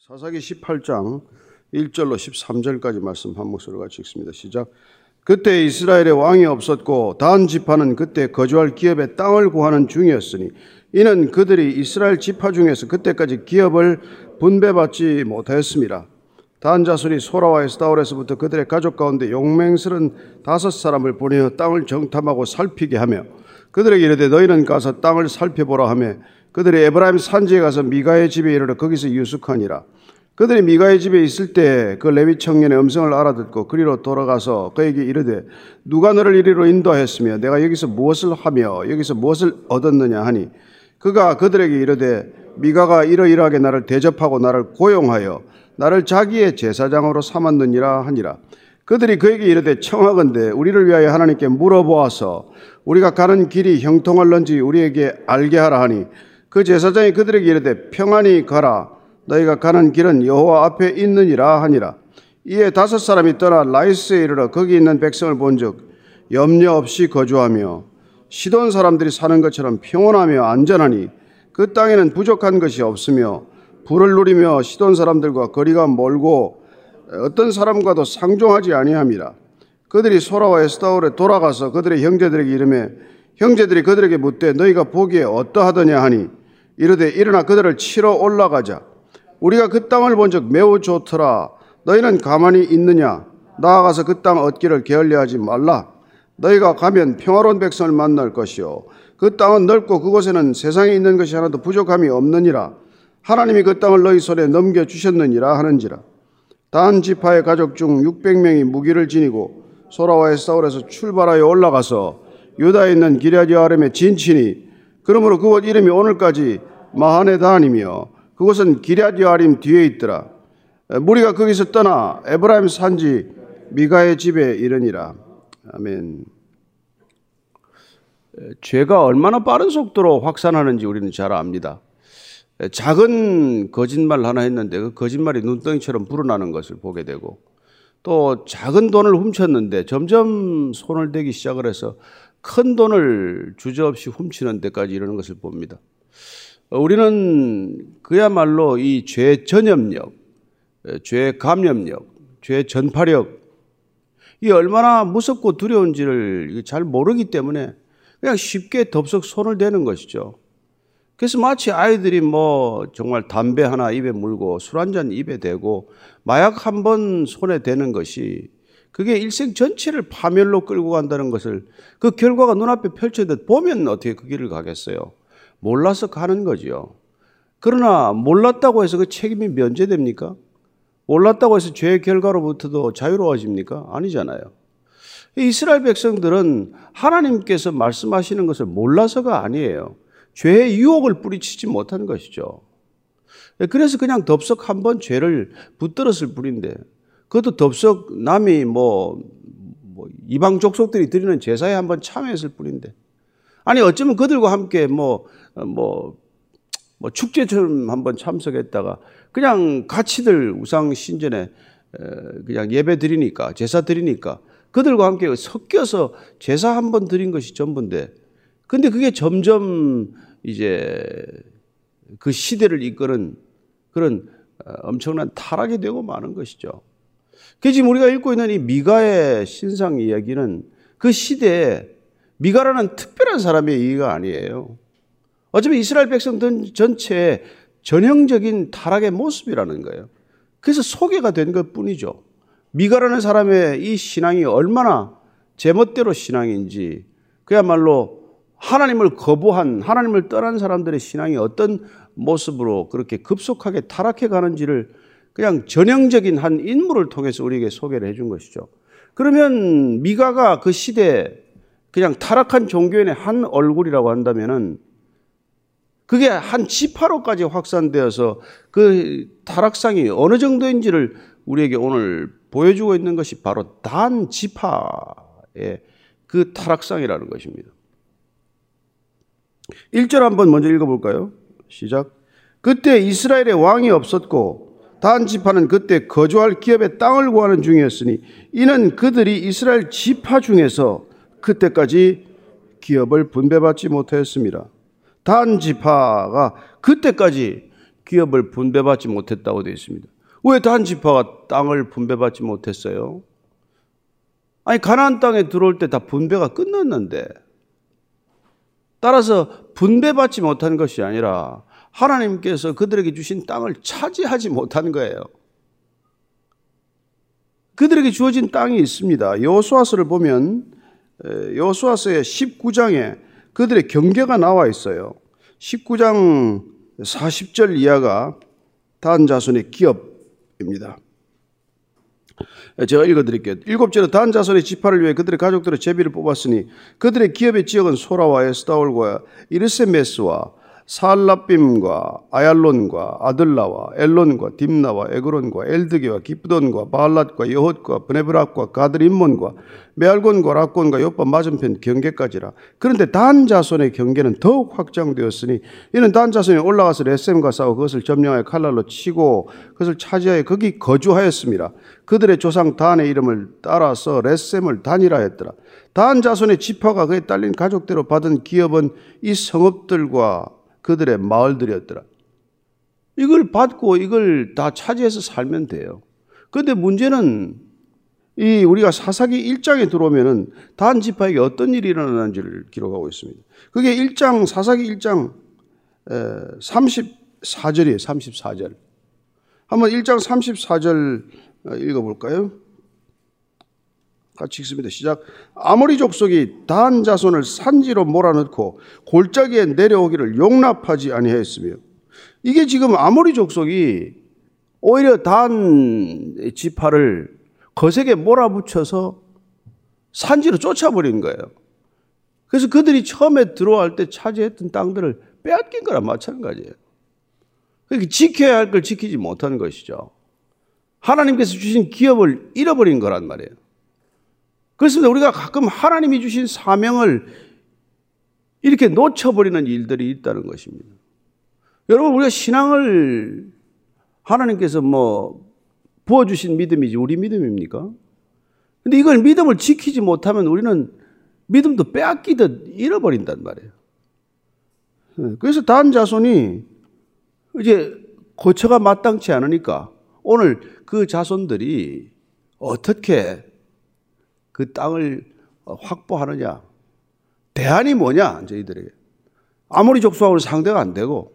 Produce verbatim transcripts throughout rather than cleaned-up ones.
사사기 십팔 장 일 절로 십삼 절까지 말씀 한 목소리로 같이 읽습니다. 시작. 그때 이스라엘에 왕이 없었고 단 지파는 그때 거주할 기업의 땅을 구하는 중이었으니 이는 그들이 이스라엘 지파 중에서 그때까지 기업을 분배받지 못하였습니다. 단 자손이 소라와 에스다올에서부터 그들의 가족 가운데 용맹스런 다섯 사람을 보내어 땅을 정탐하고 살피게 하며 그들에게 이르되 너희는 가서 땅을 살펴보라 하며 그들이 에브라임 산지에 가서 미가의 집에 이르러 거기서 유숙하니라. 그들이 미가의 집에 있을 때 그 레위 청년의 음성을 알아듣고 그리로 돌아가서 그에게 이르되 누가 너를 이리로 인도하였으며 내가 여기서 무엇을 하며 여기서 무엇을 얻었느냐 하니 그가 그들에게 이르되 미가가 이러이러하게 나를 대접하고 나를 고용하여 나를 자기의 제사장으로 삼았느니라 하니라. 그들이 그에게 이르되 청하건대 우리를 위하여 하나님께 물어보아서 우리가 가는 길이 형통할런지 우리에게 알게 하라 하니 그 제사장이 그들에게 이르되 평안히 가라 너희가 가는 길은 여호와 앞에 있느니라 하니라. 이에 다섯 사람이 떠나 라이스에 이르러 거기 있는 백성을 본즉 염려 없이 거주하며 시돈 사람들이 사는 것처럼 평온하며 안전하니 그 땅에는 부족한 것이 없으며 부를 누리며 시돈 사람들과 거리가 멀고 어떤 사람과도 상종하지 아니함이라. 그들이 소라와 에스다올에 돌아가서 그들의 형제들에게 이르매 형제들이 그들에게 묻되 너희가 보기에 어떠하더냐 하니 이르되 일어나 그들을 치러 올라가자. 우리가 그 땅을 본즉 매우 좋더라. 너희는 가만히 있느냐? 나아가서 그 땅 얻기를 게을리하지 말라. 너희가 가면 평화로운 백성을 만날 것이요 그 땅은 넓고 그곳에는 세상에 있는 것이 하나도 부족함이 없느니라. 하나님이 그 땅을 너희 손에 넘겨주셨느니라 하는지라. 단 지파의 가족 중 육백 명이 무기를 지니고 소라와 에스다올에서 출발하여 올라가서 유다에 있는 기럇여아림에 진치니 그러므로 그곳 이름이 오늘까지 마하네단이며 그곳은 기럇여아림 뒤에 있더라. 무리가 거기서 떠나 에브라임 산지 미가의 집에 이르니라. 아멘. 죄가 얼마나 빠른 속도로 확산하는지 우리는 잘 압니다. 작은 거짓말 하나 했는데 그 거짓말이 눈덩이처럼 불어나는 것을 보게 되고 또 작은 돈을 훔쳤는데 점점 손을 대기 시작을 해서 큰 돈을 주저없이 훔치는 데까지 이르는 것을 봅니다. 우리는 그야말로 이 죄 전염력, 죄 감염력, 죄 전파력 이 얼마나 무섭고 두려운지를 잘 모르기 때문에 그냥 쉽게 덥석 손을 대는 것이죠. 그래서 마치 아이들이 뭐 정말 담배 하나 입에 물고 술 한 잔 입에 대고 마약 한 번 손에 대는 것이 그게 일생 전체를 파멸로 끌고 간다는 것을 그 결과가 눈앞에 펼쳐졌 보면 어떻게 그 길을 가겠어요. 몰라서 가는 거지요. 그러나 몰랐다고 해서 그 책임이 면제됩니까? 몰랐다고 해서 죄의 결과로부터도 자유로워집니까? 아니잖아요. 이스라엘 백성들은 하나님께서 말씀하시는 것을 몰라서가 아니에요. 죄의 유혹을 뿌리치지 못한 것이죠. 그래서 그냥 덥석 한번 죄를 붙들었을 뿐인데 그것도 덥석 남이 뭐, 뭐 이방 족속들이 드리는 제사에 한번 참여했을 뿐인데 아니 어쩌면 그들과 함께 뭐, 뭐, 뭐 축제처럼 한번 참석했다가 그냥 같이들 우상 신전에 그냥 예배 드리니까 제사 드리니까 그들과 함께 섞여서 제사 한번 드린 것이 전부인데 근데 그게 점점 이제 그 시대를 이끄는 그런 엄청난 타락이 되고 마는 것이죠. 그래서 지금 우리가 읽고 있는 이 미가의 신상 이야기는 그 시대에 미가라는 특별한 사람의 얘기가 아니에요. 어쩌면 이스라엘 백성 전체의 전형적인 타락의 모습이라는 거예요. 그래서 소개가 된 것뿐이죠. 미가라는 사람의 이 신앙이 얼마나 제멋대로 신앙인지 그야말로 하나님을 거부한 하나님을 떠난 사람들의 신앙이 어떤 모습으로 그렇게 급속하게 타락해 가는지를 그냥 전형적인 한 인물을 통해서 우리에게 소개를 해준 것이죠. 그러면 미가가 그 시대에 그냥 타락한 종교인의 한 얼굴이라고 한다면은 그게 한 지파로까지 확산되어서 그 타락상이 어느 정도인지를 우리에게 오늘 보여주고 있는 것이 바로 단 지파의 그 타락상이라는 것입니다. 일 절 한번 먼저 읽어볼까요? 시작. 그때 이스라엘에 왕이 없었고 단 지파는 그때 거주할 기업의 땅을 구하는 중이었으니 이는 그들이 이스라엘 지파 중에서 그때까지 기업을 분배받지 못하였습니다. 단 지파가 그때까지 기업을 분배받지 못했다고 되어 있습니다. 왜 단 지파가 땅을 분배받지 못했어요? 아니 가나안 땅에 들어올 때 다 분배가 끝났는데, 따라서 분배받지 못한 것이 아니라 하나님께서 그들에게 주신 땅을 차지하지 못한 거예요. 그들에게 주어진 땅이 있습니다. 여호수아서를 보면 여호수아서의 십구 장에 그들의 경계가 나와 있어요. 십구 장 사십 절 이하가 단 자손의 기업입니다. 제가 읽어드릴게요. 일곱 절에 단 자손의 지파를 위해 그들의 가족들의 제비를 뽑았으니 그들의 기업의 지역은 소라와 에스다올과 이르세메스와 살라빔과 아얄론과 아들라와 엘론과 딥나와 에그론과 엘드게와 기브돈과 바알랏과 여헛과 브네브락과 가드림몬과 메알곤과 락곤과 요빠 맞은편 경계까지라. 그런데 단 자손의 경계는 더욱 확장되었으니 이는 단 자손이 올라가서 레셈과 싸워 그것을 점령하여 칼날로 치고 그것을 차지하여 거기 거주하였습니다. 그들의 조상 단의 이름을 따라서 레셈을 단이라 했더라. 단 자손의 지파가 그에 딸린 가족대로 받은 기업은 이 성읍들과 그들의 마을들이었더라. 이걸 받고 이걸 다 차지해서 살면 돼요. 그런데 문제는 이 우리가 사사기 일 장에 들어오면은 단 지파에게 어떤 일이 일어나는지를 기록하고 있습니다. 그게 일 장 사사기 일 장 삼십사 절이에요. 삼십사 절. 한번 일 장 삼십사 절 읽어볼까요? 같이 읽습니다. 시작. 아모리 족속이 단 자손을 산지로 몰아넣고 골짜기에 내려오기를 용납하지 아니하였으며, 이게 지금 아모리 족속이 오히려 단 지파를 거세게 몰아붙여서 산지로 쫓아버린 거예요. 그래서 그들이 처음에 들어갈 때 차지했던 땅들을 빼앗긴 거랑 마찬가지예요. 그러니까 지켜야 할 걸 지키지 못한 것이죠. 하나님께서 주신 기업을 잃어버린 거란 말이에요. 그렇습니다. 우리가 가끔 하나님이 주신 사명을 이렇게 놓쳐버리는 일들이 있다는 것입니다. 여러분, 우리가 신앙을 하나님께서 뭐 부어주신 믿음이지 우리 믿음입니까? 근데 이걸 믿음을 지키지 못하면 우리는 믿음도 빼앗기듯 잃어버린단 말이에요. 그래서 단 자손이 이제 거처가 마땅치 않으니까 오늘 그 자손들이 어떻게 그 땅을 확보하느냐. 대안이 뭐냐, 저희들에게. 아무리 족속하고는 상대가 안 되고.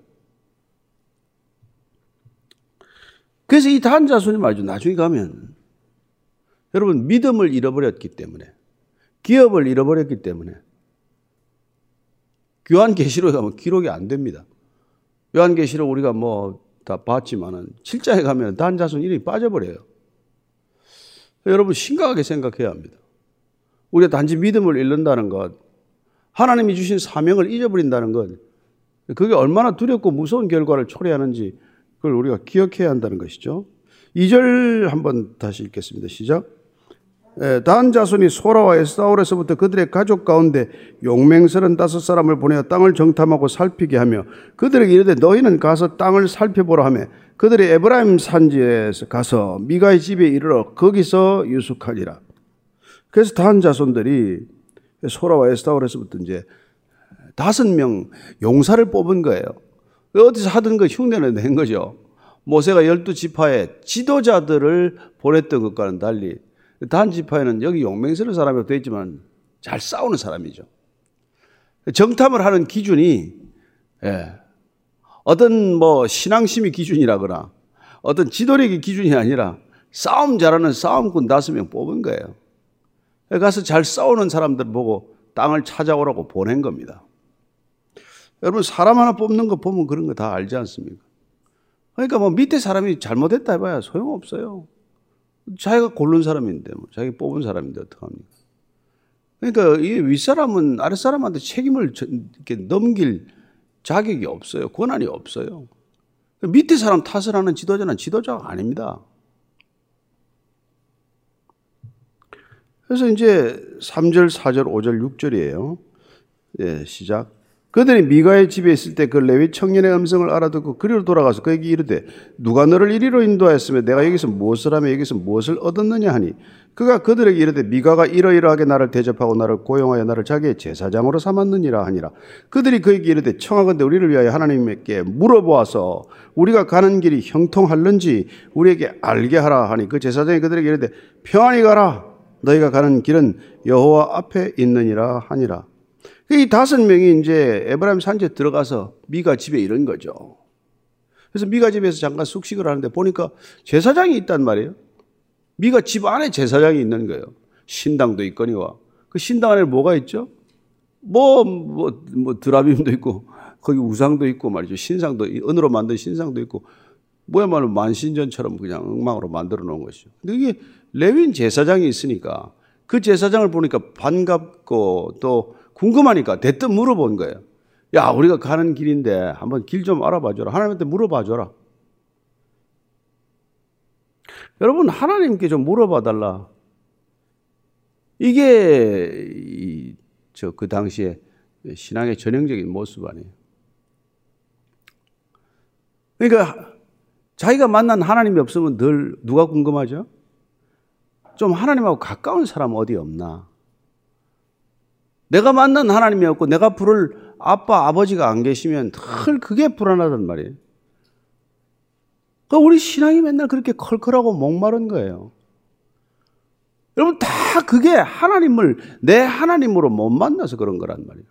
그래서 이 단 자손이 말이죠. 나중에 가면 여러분 믿음을 잃어버렸기 때문에, 기업을 잃어버렸기 때문에 요한계시록에 가면 기록이 안 됩니다. 요한계시록 우리가 뭐 다 봤지만은 칠 장에 가면 단 자손 이름이 빠져버려요. 여러분 심각하게 생각해야 합니다. 우리가 단지 믿음을 잃는다는 것, 하나님이 주신 사명을 잊어버린다는 것, 그게 얼마나 두렵고 무서운 결과를 초래하는지 그걸 우리가 기억해야 한다는 것이죠. 이 절 한번 다시 읽겠습니다. 시작. 단 자손이 소라와 에스다올에서부터 그들의 가족 가운데 용맹 서른다섯 사람을 보내어 땅을 정탐하고 살피게 하며 그들에게 이르되 너희는 가서 땅을 살펴보라 하며 그들이 에브라임 산지에서 가서 미가의 집에 이르러 거기서 유숙하니라. 그래서 단 자손들이 소라와 에스다올에서부터 이제 다섯 명 용사를 뽑은 거예요. 어디서 하던 거 흉내를 낸 거죠. 모세가 열두 지파의 지도자들을 보냈던 것과는 달리 단 지파에는 여기 용맹스러운 사람이 되어 있지만 잘 싸우는 사람이죠. 정탐을 하는 기준이 예, 어떤 뭐 신앙심이 기준이라거나 어떤 지도력이 기준이 아니라 싸움 잘하는 싸움꾼 다섯 명 뽑은 거예요. 가서 잘 싸우는 사람들 보고 땅을 찾아오라고 보낸 겁니다. 여러분 사람 하나 뽑는 거 보면 그런 거 다 알지 않습니까? 그러니까 뭐 밑에 사람이 잘못했다 해봐야 소용없어요. 자기가 고른 사람인데, 뭐 자기가 뽑은 사람인데 어떡합니까? 그러니까 이 윗사람은 아랫사람한테 책임을 이렇게 넘길 자격이 없어요. 권한이 없어요. 밑에 사람 탓을 하는 지도자는 지도자가 아닙니다. 그래서 이제 삼 절, 사 절, 오 절, 육 절이에요. 예, 시작. 그들이 미가의 집에 있을 때 그 레위 청년의 음성을 알아듣고 그리로 돌아가서 그에게 이르되 누가 너를 이리로 인도하였으며 내가 여기서 무엇을 하며 여기서 무엇을 얻었느냐 하니 그가 그들에게 이르되 미가가 이러이러하게 나를 대접하고 나를 고용하여 나를 자기의 제사장으로 삼았느니라 하니라. 그들이 그에게 이르되 청하건대 우리를 위하여 하나님께 물어보아서 우리가 가는 길이 형통할는지 우리에게 알게 하라 하니 그 제사장이 그들에게 이르되 평안히 가라 너희가 가는 길은 여호와 앞에 있느니라 하니라. 이 다섯 명이 이제 에브라임 산지에 들어가서 미가 집에 이른 거죠. 그래서 미가 집에서 잠깐 숙식을 하는데 보니까 제사장이 있단 말이에요. 미가 집 안에 제사장이 있는 거예요. 신당도 있거니와. 그 신당 안에 뭐가 있죠? 뭐, 뭐, 뭐, 드라빔도 있고, 거기 우상도 있고 말이죠. 신상도, 은으로 만든 신상도 있고, 뭐야말로 만신전처럼 그냥 엉망으로 만들어 놓은 것이죠. 근데 이게 레위인 제사장이 있으니까 그 제사장을 보니까 반갑고 또 궁금하니까 대뜸 물어본 거예요. 야, 우리가 가는 길인데 한번 길 좀 알아봐 줘라. 하나님한테 물어봐 줘라. 여러분, 하나님께 좀 물어봐 달라. 이게 저 그 당시에 신앙의 전형적인 모습 아니에요. 그러니까 자기가 만난 하나님이 없으면 늘 누가 궁금하죠? 좀 하나님하고 가까운 사람 어디 없나? 내가 만난 하나님이 없고 내가 부를 아빠, 아버지가 안 계시면 늘 그게 불안하단 말이에요. 그러니까 우리 신앙이 맨날 그렇게 컬컬하고 목마른 거예요. 여러분, 다 그게 하나님을 내 하나님으로 못 만나서 그런 거란 말이에요.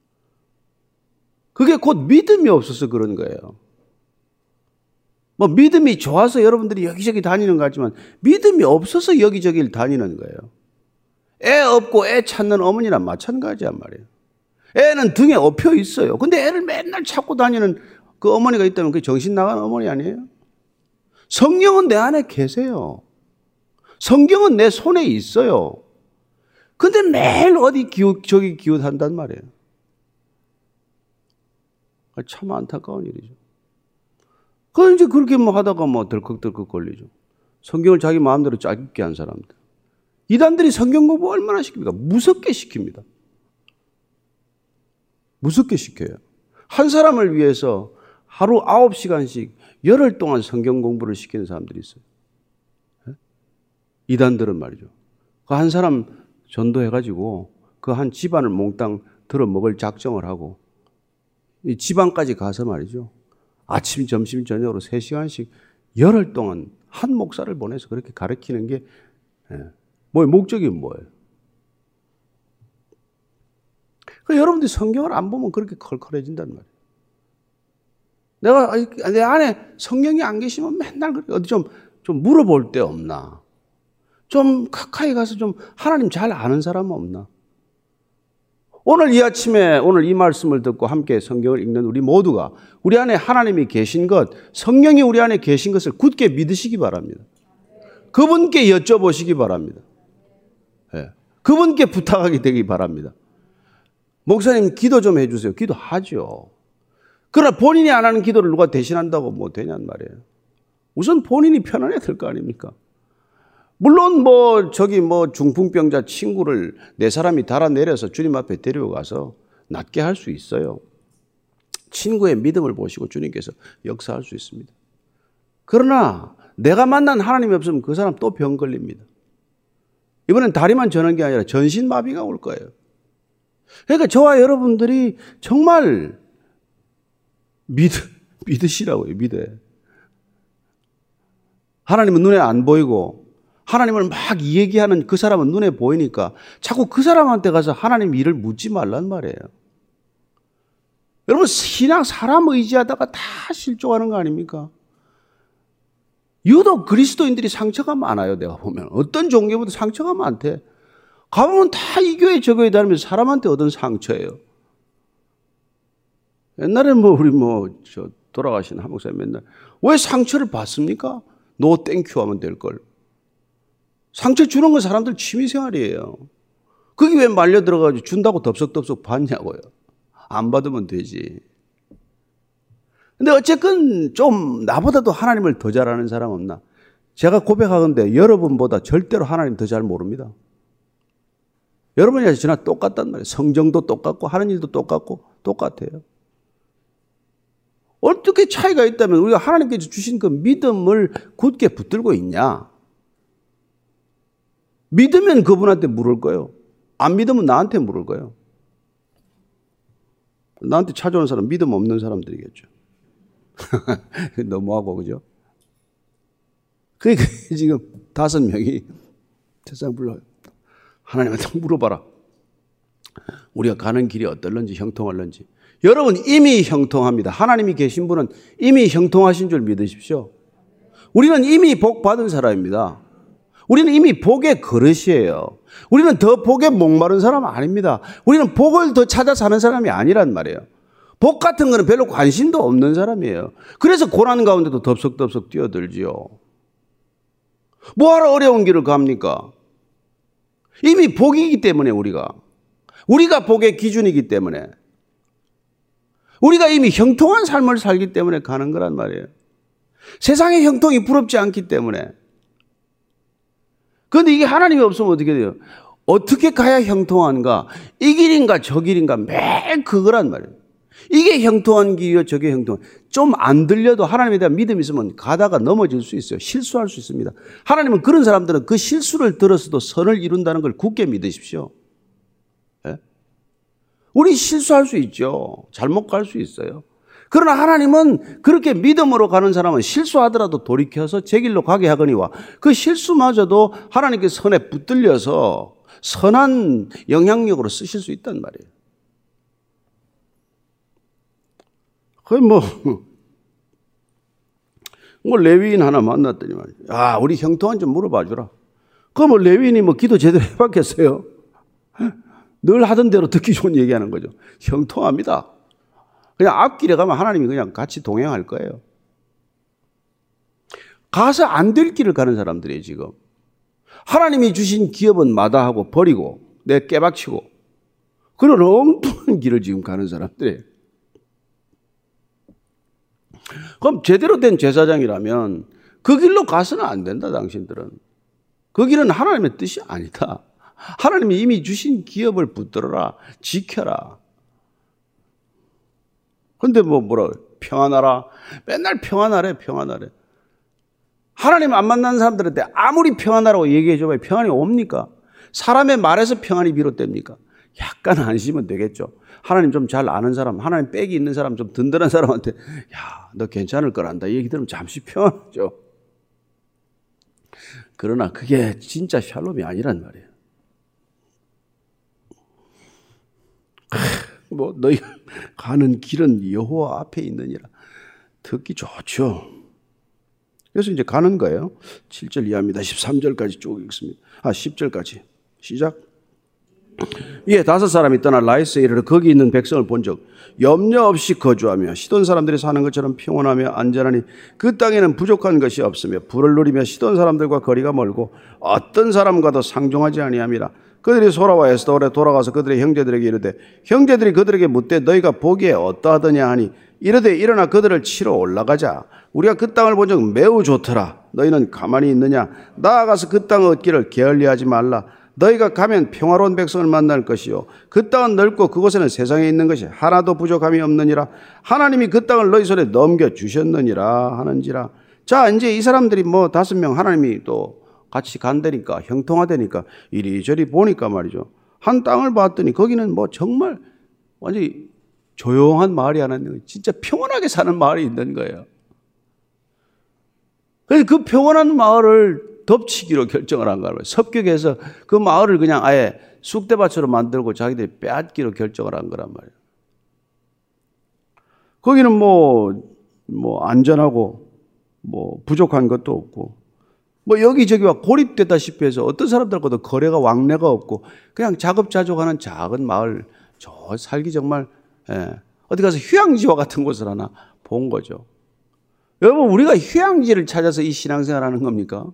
그게 곧 믿음이 없어서 그런 거예요. 뭐 믿음이 좋아서 여러분들이 여기저기 다니는 것 같지만 믿음이 없어서 여기저기를 다니는 거예요. 애 없고 애 찾는 어머니랑 마찬가지란 말이에요. 애는 등에 업혀 있어요. 근데 애를 맨날 찾고 다니는 그 어머니가 있다면 그게 정신 나간 어머니 아니에요? 성령은 내 안에 계세요. 성경은 내 손에 있어요. 근데 매일 어디 기웃, 저기 기웃한단 말이에요. 참 안타까운 일이죠. 그 이제 그렇게 뭐 하다가 뭐 덜컥덜컥 걸리죠. 성경을 자기 마음대로 짜깁게 한 사람들. 이단들이 성경 공부 얼마나 시킵니까? 무섭게 시킵니다. 무섭게 시켜요. 한 사람을 위해서 하루 아홉 시간씩 열흘 동안 성경 공부를 시키는 사람들이 있어요. 이단들은 말이죠. 그 한 사람 전도해가지고 그 한 집안을 몽땅 들어먹을 작정을 하고 이 집안까지 가서 말이죠. 아침, 점심, 저녁으로 세 시간씩 열흘 동안 한 목사를 보내서 그렇게 가르치는 게 뭐 목적이 뭐예요? 그 여러분들이 성경을 안 보면 그렇게 컬컬해진단 말이에요. 내가 내 안에 성령이 안 계시면 맨날 그렇게 어디 좀, 좀 물어볼 데 없나? 좀 가까이 가서 좀 하나님 잘 아는 사람 없나? 오늘 이 아침에 오늘 이 말씀을 듣고 함께 성경을 읽는 우리 모두가 우리 안에 하나님이 계신 것, 성령이 우리 안에 계신 것을 굳게 믿으시기 바랍니다. 그분께 여쭤보시기 바랍니다. 네. 그분께 부탁하게 되기 바랍니다. 목사님 기도 좀 해주세요. 기도하죠. 그러나 본인이 안 하는 기도를 누가 대신한다고 뭐 되냔 말이에요. 우선 본인이 편안해야 될 거 아닙니까? 물론 뭐 저기 뭐 중풍병자 친구를 네 사람이 달아내려서 주님 앞에 데려가서 낫게 할 수 있어요. 친구의 믿음을 보시고 주님께서 역사할 수 있습니다. 그러나 내가 만난 하나님이 없으면 그 사람 또 병 걸립니다. 이번엔 다리만 저는 게 아니라 전신마비가 올 거예요. 그러니까 저와 여러분들이 정말 믿, 믿으시라고요. 믿어요. 하나님은 눈에 안 보이고 하나님을 막 얘기하는 그 사람은 눈에 보이니까 자꾸 그 사람한테 가서 하나님 일을 묻지 말란 말이에요. 여러분, 신앙 사람 의지하다가 다 실족하는 거 아닙니까? 유독 그리스도인들이 상처가 많아요. 내가 보면 어떤 종교보다 상처가 많대. 가보면 다 이 교회 저 교회 다니면서 사람한테 얻은 상처예요. 옛날에 뭐 우리 뭐 저 돌아가신 한 목사님 맨날 왜 상처를 받습니까? 노 땡큐 하면 될 걸. 상처 주는 건 사람들 취미생활이에요. 그게 왜 말려 들어가지고 준다고 덥석덥석 받냐고요. 안 받으면 되지. 근데 어쨌든 좀 나보다도 하나님을 더 잘 아는 사람 없나? 제가 고백하건대 여러분보다 절대로 하나님 더 잘 모릅니다. 여러분이 저나 똑같단 말이에요. 성정도 똑같고 하는 일도 똑같고 똑같아요. 어떻게 차이가 있다면 우리가 하나님께서 주신 그 믿음을 굳게 붙들고 있냐? 믿으면 그분한테 물을 거예요. 안 믿으면 나한테 물을 거예요. 나한테 찾아오는 사람 믿음 없는 사람들이겠죠. 너무하고 그죠? 그러니까 지금 다섯 명이 세상 불러요. 하나님한테 물어봐라. 우리가 가는 길이 어떨런지 형통할런지. 여러분 이미 형통합니다. 하나님이 계신 분은 이미 형통하신 줄 믿으십시오. 우리는 이미 복 받은 사람입니다. 우리는 이미 복의 그릇이에요. 우리는 더 복에 목마른 사람 아닙니다. 우리는 복을 더 찾아 사는 사람이 아니란 말이에요. 복 같은 거는 별로 관심도 없는 사람이에요. 그래서 고난 가운데도 덥석덥석 뛰어들지요. 뭐하러 어려운 길을 갑니까? 이미 복이기 때문에 우리가. 우리가 복의 기준이기 때문에. 우리가 이미 형통한 삶을 살기 때문에 가는 거란 말이에요. 세상의 형통이 부럽지 않기 때문에. 그런데 이게 하나님이 없으면 어떻게 돼요? 어떻게 가야 형통한가? 이 길인가 저 길인가 매일 그거란 말이에요. 이게 형통한 길이요 저게 형통한. 좀 안 들려도 하나님에 대한 믿음이 있으면 가다가 넘어질 수 있어요. 실수할 수 있습니다. 하나님은 그런 사람들은 그 실수를 들어서도 선을 이룬다는 걸 굳게 믿으십시오. 네? 우리 실수할 수 있죠. 잘못 갈 수 있어요. 그러나 하나님은 그렇게 믿음으로 가는 사람은 실수하더라도 돌이켜서 제 길로 가게 하거니와 그 실수마저도 하나님께 선에 붙들려서 선한 영향력으로 쓰실 수 있단 말이에요. 거의 뭐, 뭐 레위인 하나 만났더니 말이야. 아, 우리 형통한 좀 물어봐 주라. 그럼 뭐 레위인이 뭐 기도 제대로 해봤겠어요? 늘 하던 대로 듣기 좋은 얘기하는 거죠. 형통합니다. 그냥 앞길에 가면 하나님이 그냥 같이 동행할 거예요. 가서 안 될 길을 가는 사람들이에요, 지금. 하나님이 주신 기업은 마다하고 버리고 내 깨박치고 그런 엉뚱한 길을 지금 가는 사람들이에요. 그럼 제대로 된 제사장이라면 그 길로 가서는 안 된다, 당신들은. 그 길은 하나님의 뜻이 아니다. 하나님이 이미 주신 기업을 붙들어라, 지켜라. 근데 뭐 뭐라 그래? 평안하라. 맨날 평안하래, 평안하래. 하나님 안 만나는 사람들한테 아무리 평안하라고 얘기해 줘봐야 평안이 옵니까? 사람의 말에서 평안이 비롯됩니까? 약간 안심은 되겠죠. 하나님 좀 잘 아는 사람, 하나님 빽이 있는 사람, 좀 든든한 사람한테 야, 너 괜찮을 거란다 얘기 들으면 잠시 평안하죠. 그러나 그게 진짜 샬롬이 아니란 말이에요. 뭐 너희 가는 길은 여호와 앞에 있느니라. 듣기 좋죠. 그래서 이제 가는 거예요. 칠 절 이하입니다. 십삼 절까지 쭉 읽습니다. 아, 십 절까지. 시작. 이에 다섯 사람이 떠나 라이스에 이르러 거기 있는 백성을 본 적 염려 없이 거주하며 시돈 사람들이 사는 것처럼 평온하며 안전하니 그 땅에는 부족한 것이 없으며 불을 누리며 시돈 사람들과 거리가 멀고 어떤 사람과도 상종하지 아니함이라. 그들이 소라와 에스더올에 돌아가서 그들의 형제들에게 이르되 형제들이 그들에게 묻되 너희가 보기에 어떠하더냐 하니 이르되 일어나 그들을 치러 올라가자. 우리가 그 땅을 본 적 매우 좋더라. 너희는 가만히 있느냐? 나아가서 그 땅을 얻기를 게을리하지 말라. 너희가 가면 평화로운 백성을 만날 것이요 그 땅은 넓고 그곳에는 세상에 있는 것이 하나도 부족함이 없느니라. 하나님이 그 땅을 너희 손에 넘겨주셨느니라 하는지라. 자, 이제 이 사람들이 뭐 다섯 명 하나님이 또 같이 간다니까 형통하다니까 이리저리 보니까 말이죠. 한 땅을 봤더니 거기는 뭐 정말 완전히 조용한 마을이 하나 있는 거예요. 진짜 평온하게 사는 마을이 있는 거예요. 그래서 그 평온한 마을을 덮치기로 결정을 한 거예요. 섭격해서 그 마을을 그냥 아예 쑥대밭으로 만들고 자기들이 빼앗기로 결정을 한 거란 말이에요. 거기는 뭐, 뭐 안전하고 뭐 부족한 것도 없고 뭐 여기저기와 고립되다시피 해서 어떤 사람들과도 거래가 왕래가 없고 그냥 자급자족하는 작은 마을, 저 살기 정말 예, 어디 가서 휴양지와 같은 곳을 하나 본 거죠. 여러분, 우리가 휴양지를 찾아서 이 신앙생활 하는 겁니까?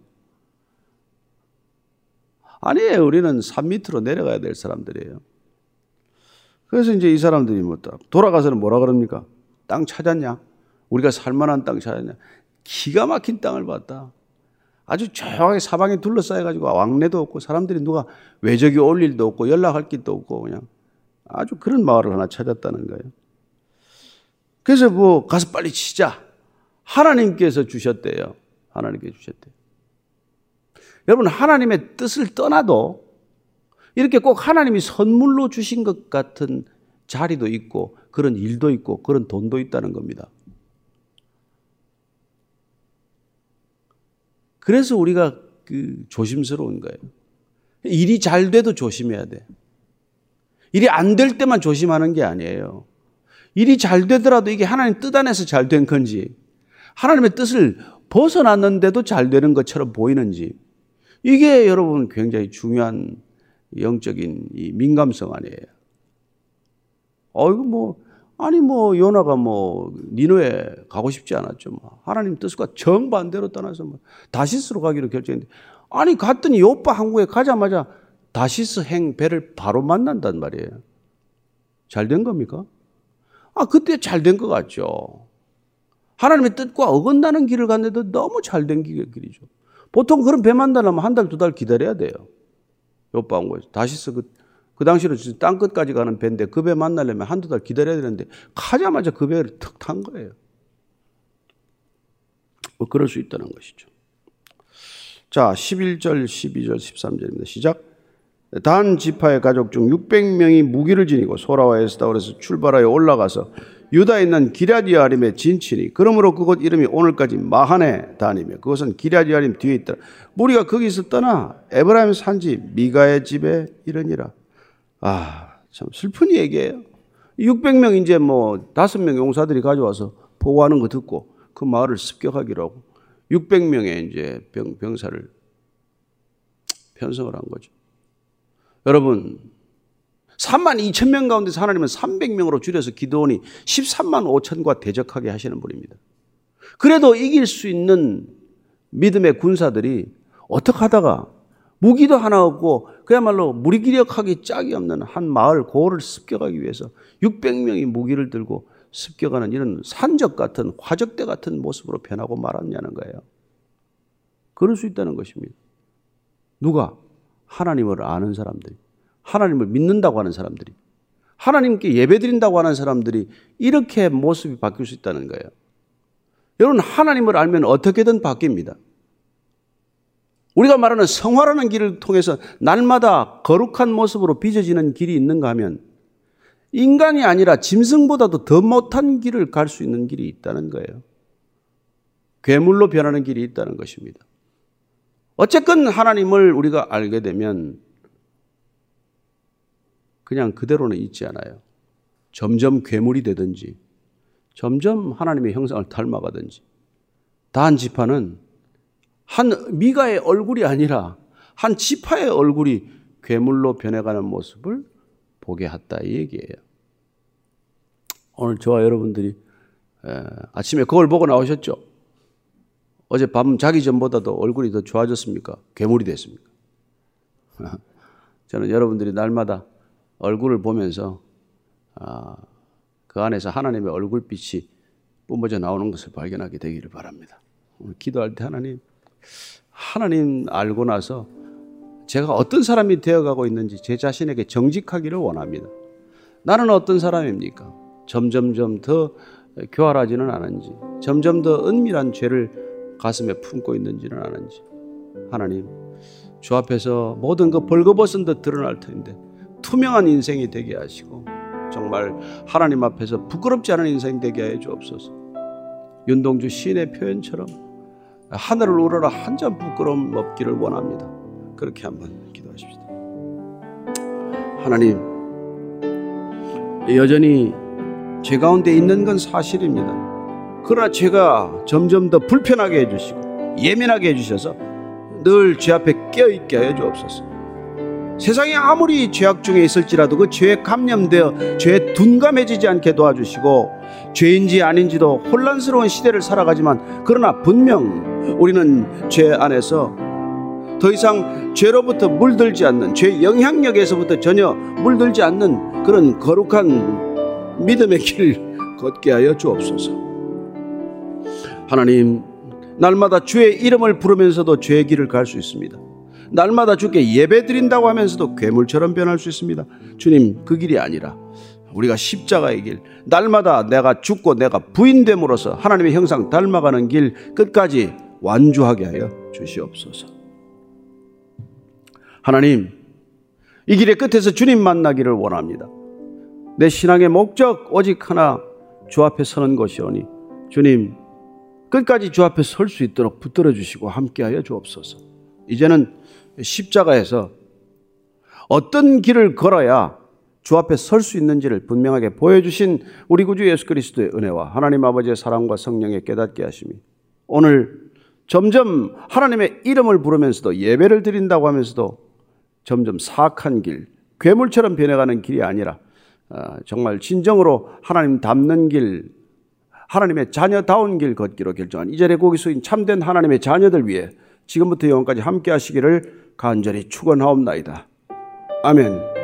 아니에요. 우리는 산 밑으로 내려가야 될 사람들이에요. 그래서 이제 이 사람들이 뭐 돌아가서는 뭐라 그럽니까? 땅 찾았냐? 우리가 살만한 땅 찾았냐? 기가 막힌 땅을 봤다. 아주 조용하게 사방에 둘러싸여가지고 왕래도 없고 사람들이 누가 외적이 올 일도 없고 연락할 길도 없고 그냥 아주 그런 마을을 하나 찾았다는 거예요. 그래서 뭐 가서 빨리 치자. 하나님께서 주셨대요. 하나님께서 주셨대요. 여러분, 하나님의 뜻을 떠나도 이렇게 꼭 하나님이 선물로 주신 것 같은 자리도 있고 그런 일도 있고 그런 돈도 있다는 겁니다. 그래서 우리가 그 조심스러운 거예요. 일이 잘 돼도 조심해야 돼. 일이 안 될 때만 조심하는 게 아니에요. 일이 잘 되더라도 이게 하나님 뜻 안에서 잘 된 건지, 하나님의 뜻을 벗어났는데도 잘 되는 것처럼 보이는지, 이게 여러분 굉장히 중요한 영적인 이 민감성 아니에요. 어이구 뭐 아니 뭐 요나가 뭐 니느웨 가고 싶지 않았죠. 뭐. 하나님 뜻과 정반대로 떠나서 뭐 다시스로 가기로 결정했는데, 아니 갔더니 요빠 항구에 가자마자 다시스 행 배를 바로 만난단 말이에요. 잘 된 겁니까? 아, 그때 잘 된 것 같죠. 하나님의 뜻과 어긋나는 길을 갔는데도 너무 잘 된 길이죠. 보통 그런 배 만나려면 한 달, 두 달 기다려야 돼요. 요빠 항구에서. 다시스 그, 그 당시로 땅끝까지 가는 배인데 그 배 만나려면 한두 달 기다려야 되는데 가자마자 그 배를 턱 탄 거예요. 뭐 그럴 수 있다는 것이죠. 자, 십일 절, 십이 절, 십삼 절입니다. 시작. 단 지파의 가족 중 육백 명이 무기를 지니고 소라와 에스다올에서 출발하여 올라가서 유다에 있는 기럇여아림에 진치니 그러므로 그곳 이름이 오늘까지 마하네 단이며 그것은 기럇여아림 뒤에 있더라. 무리가 거기서 떠나 에브라임 산지 미가의 집에 이르니라. 아, 참 슬픈 얘기예요. 육백 명 이제 뭐 다섯 명 용사들이 가져와서 보고하는 거 듣고 그 마을을 습격하기로 하고 육백 명의 이제 병, 병사를 편성을 한 거죠. 여러분, 삼만 이천 명 가운데서 하나님은 삼백 명으로 줄여서 기드온이 십삼만 오천과 대적하게 하시는 분입니다. 그래도 이길 수 있는 믿음의 군사들이 어떻게 하다가 무기도 하나 없고 그야말로 무기력하기 짝이 없는 한 마을 고을을 습격하기 위해서 육백 명이 무기를 들고 습격하는 이런 산적 같은 화적대 같은 모습으로 변하고 말았냐는 거예요. 그럴 수 있다는 것입니다. 누가? 하나님을 아는 사람들이, 하나님을 믿는다고 하는 사람들이, 하나님께 예배드린다고 하는 사람들이 이렇게 모습이 바뀔 수 있다는 거예요. 여러분, 하나님을 알면 어떻게든 바뀝니다. 우리가 말하는 성화라는 길을 통해서 날마다 거룩한 모습으로 빚어지는 길이 있는가 하면 인간이 아니라 짐승보다도 더 못한 길을 갈 수 있는 길이 있다는 거예요. 괴물로 변하는 길이 있다는 것입니다. 어쨌건 하나님을 우리가 알게 되면 그냥 그대로는 있지 않아요. 점점 괴물이 되든지 점점 하나님의 형상을 닮아가든지. 단 지파는 한 미가의 얼굴이 아니라 한 지파의 얼굴이 괴물로 변해가는 모습을 보게 했다 이 얘기예요. 오늘 저와 여러분들이 아침에 거울 보고 나오셨죠? 어제 밤 자기 전보다도 얼굴이 더 좋아졌습니까? 괴물이 됐습니까? 저는 여러분들이 날마다 얼굴을 보면서 아, 그 안에서 하나님의 얼굴빛이 뿜어져 나오는 것을 발견하게 되기를 바랍니다. 오늘 기도할 때 하나님, 하나님 알고 나서 제가 어떤 사람이 되어가고 있는지 제 자신에게 정직하기를 원합니다. 나는 어떤 사람입니까? 점점점 더 교활하지는 않은지, 점점 더 은밀한 죄를 가슴에 품고 있는지는 아는지. 하나님, 주 앞에서 모든 그 벌거벗은 듯 드러날 텐데 투명한 인생이 되게 하시고 정말 하나님 앞에서 부끄럽지 않은 인생 되게 해 주옵소서. 윤동주 시인의 표현처럼 하늘을 우러러 한 점 부끄러움 없기를 원합니다. 그렇게 한번 기도하십시다. 하나님, 여전히 죄 가운데 있는 건 사실입니다. 그러나 죄가 점점 더 불편하게 해주시고 예민하게 해주셔서 늘 죄 앞에 깨어있게 하여 주옵소서. 세상에 아무리 죄악 중에 있을지라도 그 죄에 감염되어 죄에 둔감해지지 않게 도와주시고 죄인지 아닌지도 혼란스러운 시대를 살아가지만 그러나 분명 우리는 죄 안에서 더 이상 죄로부터 물들지 않는, 죄 영향력에서부터 전혀 물들지 않는 그런 거룩한 믿음의 길을 걷게 하여 주옵소서. 하나님, 날마다 주의 이름을 부르면서도 죄의 길을 갈 수 있습니다. 날마다 주께 예배 드린다고 하면서도 괴물처럼 변할 수 있습니다. 주님, 그 길이 아니라 우리가 십자가의 길, 날마다 내가 죽고 내가 부인됨으로써 하나님의 형상 닮아가는 길 끝까지 완주하게 하여 주시옵소서. 하나님, 이 길의 끝에서 주님 만나기를 원합니다. 내 신앙의 목적 오직 하나, 주 앞에 서는 것이오니 주님, 끝까지 주 앞에 설 수 있도록 붙들어 주시고 함께하여 주옵소서. 이제는 십자가에서 어떤 길을 걸어야 주 앞에 설 수 있는지를 분명하게 보여주신 우리 구주 예수 그리스도의 은혜와 하나님 아버지의 사랑과 성령의 깨닫게 하심이 오늘 점점 하나님의 이름을 부르면서도 예배를 드린다고 하면서도 점점 사악한 길, 괴물처럼 변해가는 길이 아니라 정말 진정으로 하나님 닮는 길, 하나님의 자녀다운 길 걷기로 결정한 이 자리에 고기 숙인 참된 하나님의 자녀들 위해 지금부터 영원까지 함께 하시기를 간절히 축원하옵나이다. 아멘.